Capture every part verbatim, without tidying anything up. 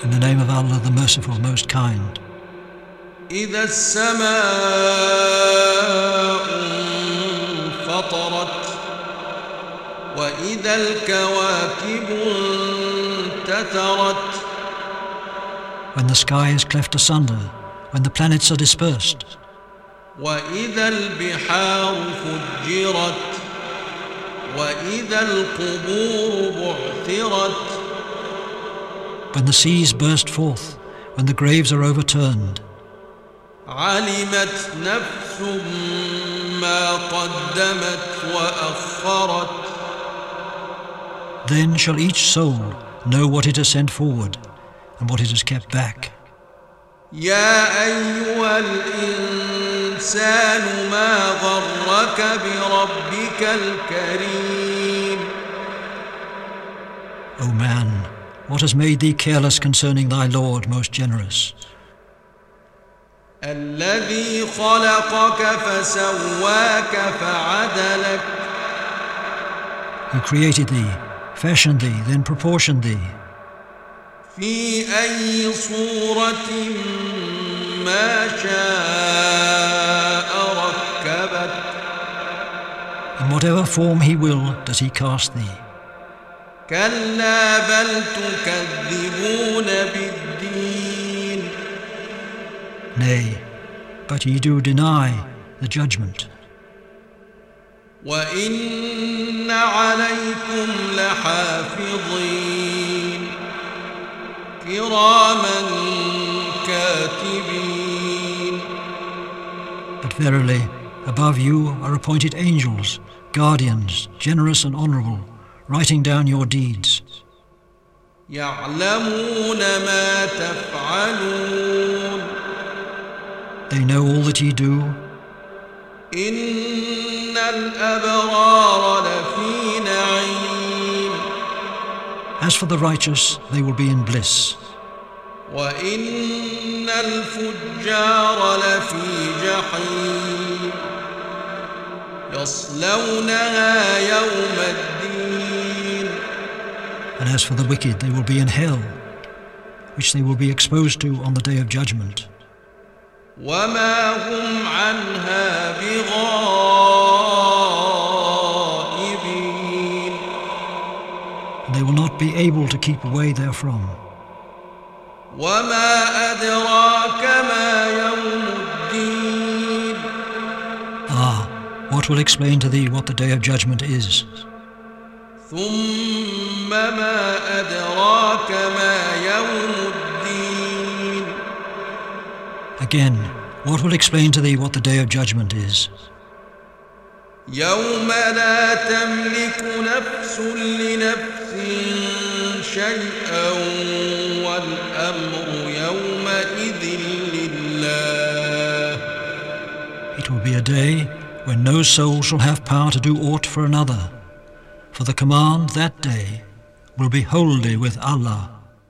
In the name of Allah, the Merciful, Most Kind. إذا السماء انفطرت وإذا الكواكب انتثرت. When the sky is cleft asunder, when the planets are dispersed. وإذا البحار فجرت وإذا القبور بعثرت. When the seas burst forth, when the graves are overturned. علمت نفس ما قدمت وأخرت. Then shall each soul know what it has sent forward and what it has kept back. يا أيها الإنسان ما غرك بربك الكريم. O man, what has made thee careless concerning thy Lord most generous? الذي خلقك فسواك فعدلك. Who created thee, fashioned thee, then proportioned thee. في أي صورة ما شاء ركبك. In whatever form he will does he cast thee. كلا بل تكذبون بالدين. Nay, but ye do deny the judgment. وإن عليكم لحافظين كراما كاتبين. But verily, above you are appointed angels, guardians, generous and honourable, writing down your deeds. يعلمون ما تفعلون. They know all that ye do. إن الأبرار لفي نعيم. As for the righteous, they will be in bliss. وإن الفجار لفي جحيم يصلونها يوم الدين. And as for the wicked, they will be in hell, which they will be exposed to on the day of judgment. وما هم عنها بغائبين. And they will not be able to keep away therefrom. وما أدراك ما يوم الدين. Ah, what will explain to thee what the day of judgment is? ثم ما أدراك ما يوم الدين. Again, what will explain to thee what the day of judgment is? يوم لا تملك نفس لنفس شيئا والأمر يومئذ لله. It will be a day when no soul shall have power to do aught for another, for the command that day will be wholly with Allah.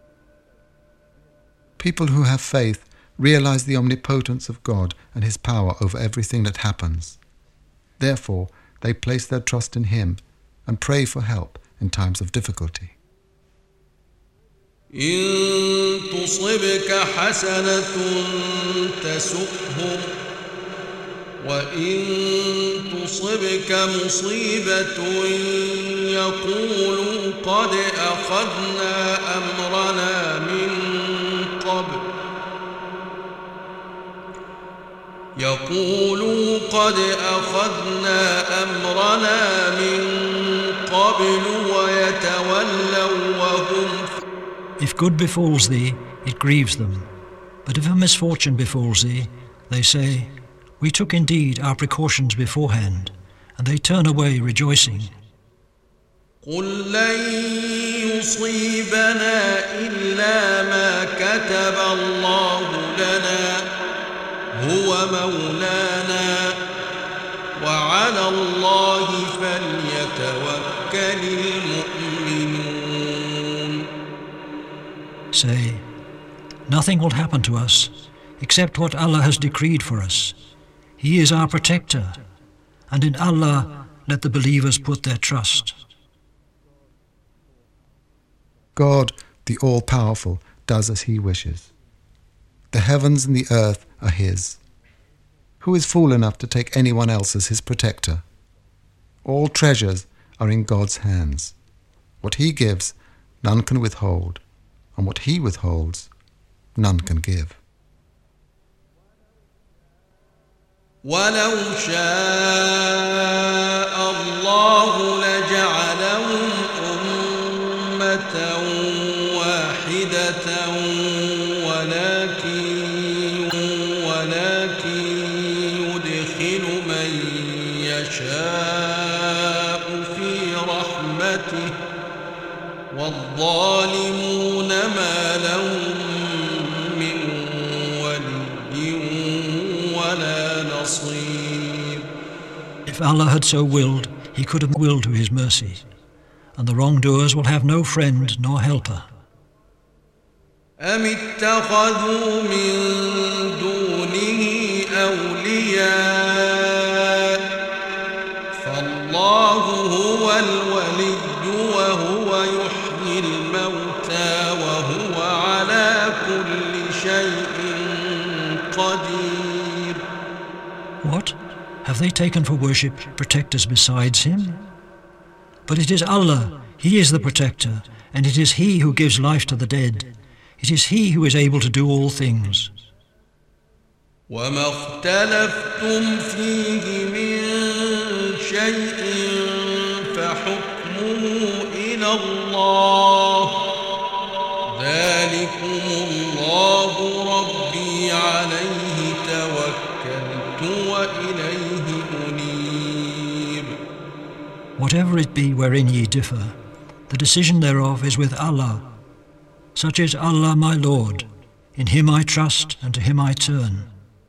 People who have faith realize the omnipotence of God and His power over everything that happens. Therefore, they place their trust in Him and pray for help in times of difficulty. إن تصبك حسنة تسؤهم وإن تصبك مصيبة يقولوا قد أخذنا أمرنا من قبل يقولوا قد أخذنا أمرنا من قبل ويتولوا وهم. If good befalls thee, it grieves them. But if a misfortune befalls thee, they say, we took indeed our precautions beforehand, and they turn away rejoicing. قل لن يصيبنا إلا ما كتب الله لنا هو مولانا وعلى الله فليتوكل المؤمنون. Say, nothing will happen to us except what Allah has decreed for us. He is our protector, and in Allah let the believers put their trust. God, the All-Powerful, does as he wishes. The heavens and the earth are his. Who is fool enough to take anyone else as his protector? All treasures are in God's hands. What he gives, none can withhold, and what he withholds, none can give. ولو شاء الله لجعلهم أمة واحدة ولكن ولكن يدخل من يشاء في رحمته والظالمون ما لهم من ولي ولا نصير. If Allah had so willed, He could have willed to His mercy, and the wrongdoers will have no friend nor helper. أم اتخذوا من دونه أولياء فالله هو الولي وهو يحيي الموتى وهو على كل شيء قدير. What? Have they taken for worship protectors besides Him? But it is Allah, He is the protector, and it is He who gives life to the dead. It is He who is able to do all things. وما اختلفتم فيه من شيء فحكمه إلى الله ذلكم الله ربي عليه توكلت وإليه أنيب. Whatever it be wherein ye differ, the decision thereof is with Allah. Such is Allah my Lord. In Him I trust and to Him I turn.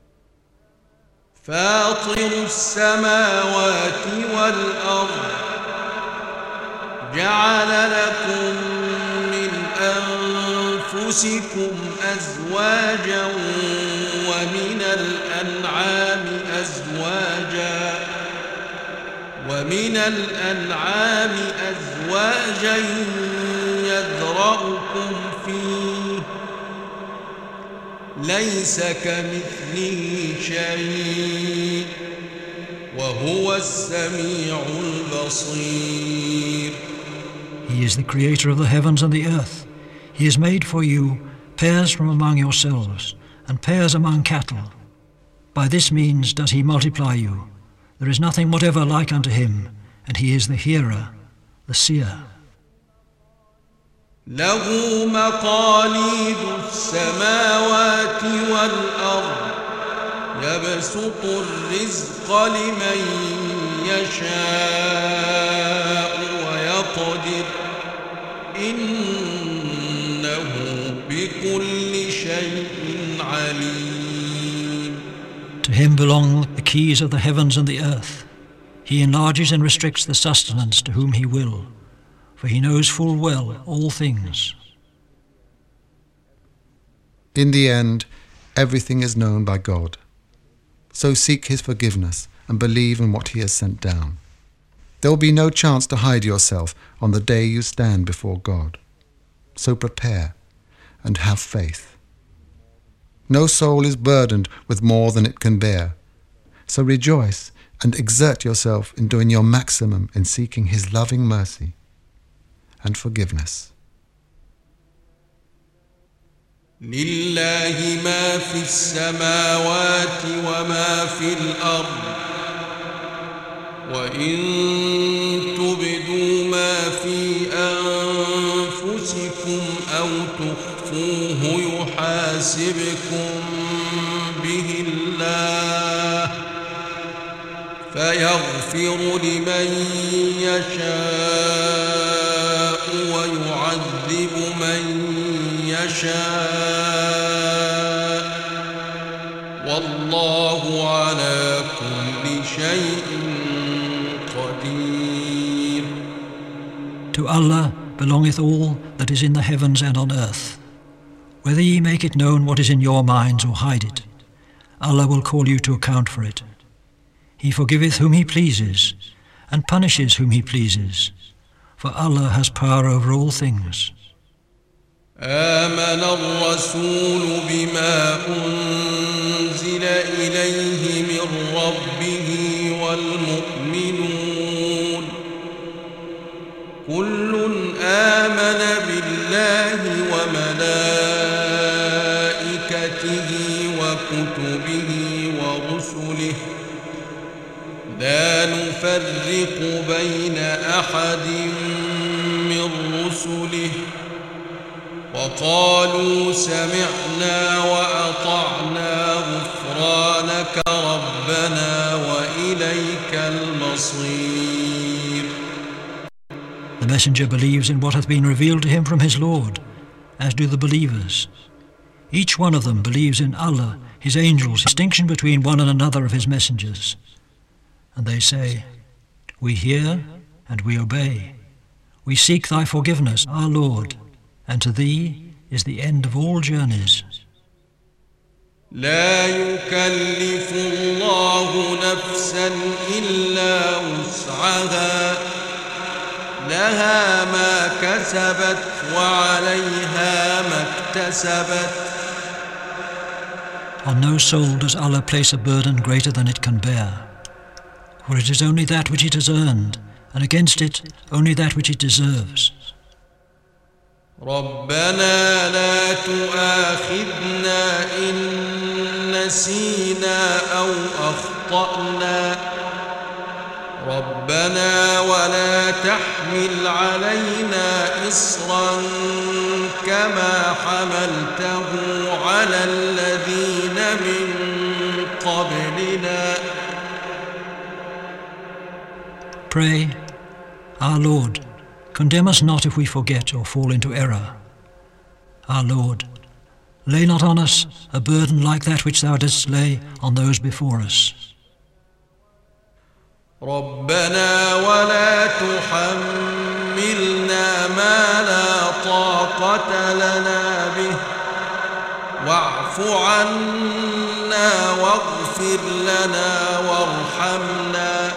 فاطر السماوات والأرض جعل لكم من أنفسكم أزواجا ومن الأنعام أزواجا ومن الأنعام أزواجا يذرأكم فيه ليس كمثله شيء وهو السميع البصير. He is the creator of the heavens and the earth. He has made for you pairs from among yourselves and pairs among cattle. By this means does He multiply you. There is nothing whatever like unto Him, and He is the hearer, the seer. له مقاليد السماوات والأرض يبسط الرزق لمن يشاء ويقدر إنه بكل شيء عليم. To Him belong the keys of the heavens and the earth. He enlarges and restricts the sustenance to whom He will, for He knows full well all things. In the end, everything is known by God. So seek His forgiveness and believe in what He has sent down. There will be no chance to hide yourself on the day you stand before God. So prepare and have faith. No soul is burdened with more than it can bear. So rejoice and exert yourself in doing your maximum in seeking His loving mercy and forgiveness. لله ما في السماوات وما في الأرض وإن تبدوا ما في أنفسكم أو تخفوه يحاسبكم به الله فيغفر لمن يشاء ويعذب من يشاء والله على كل شيء قدير. To Allah belongeth all that is in the heavens and on earth. Whether ye make it known what is in your minds or hide it, Allah will call you to account for it. He forgiveth whom He pleases, and punishes whom He pleases, for Allah has power over all things. آمن الرسول بما أنزل إليه من ربه والمؤمنون كل آمن بالله وملائكته وكتبه ورسله لا نفرق بين أحد من رسله وقالوا سمعنا وأطعنا غفرانك ربنا وإليك المصير. The messenger believes in what hath been revealed to him from his Lord, as do the believers. Each one of them believes in Allah, His angels, distinction between one and another of His messengers. And they say, we hear and we obey. We seek Thy forgiveness, our Lord, and to Thee is the end of all journeys. لا يكلف الله نفسا إلا وسعها لها ما كسبت وعليها ما اكتسبت. On no soul does Allah place a burden greater than it can bear, for it is only that which it has earned, and against it only that which it deserves. ربنا لا تؤاخذنا إن نسينا أو أخطأنا ربنا ولا تحمل علينا إصرا كما حملته على الذين من قبلنا. Pray, our Lord, condemn us not if we forget or fall into error. Our Lord, lay not on us a burden like that which Thou didst lay on those before us. ربنا ولا تحملنا ما لا طاقة لنا به واعف عنا واغفر لنا وارحمنا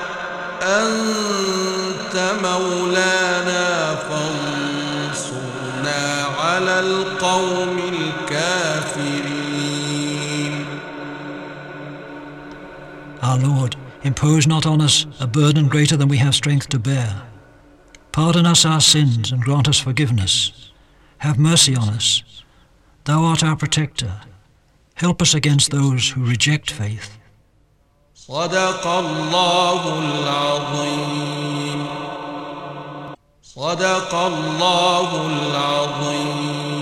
أنت مولانا فانصرنا على القوم الكافرين. Our Lord, impose not on us a burden greater than we have strength to bear. Pardon us our sins and grant us forgiveness. Have mercy on us. Thou art our protector. Help us against those who reject faith. صدق الله العظيم. صدق الله العظيم.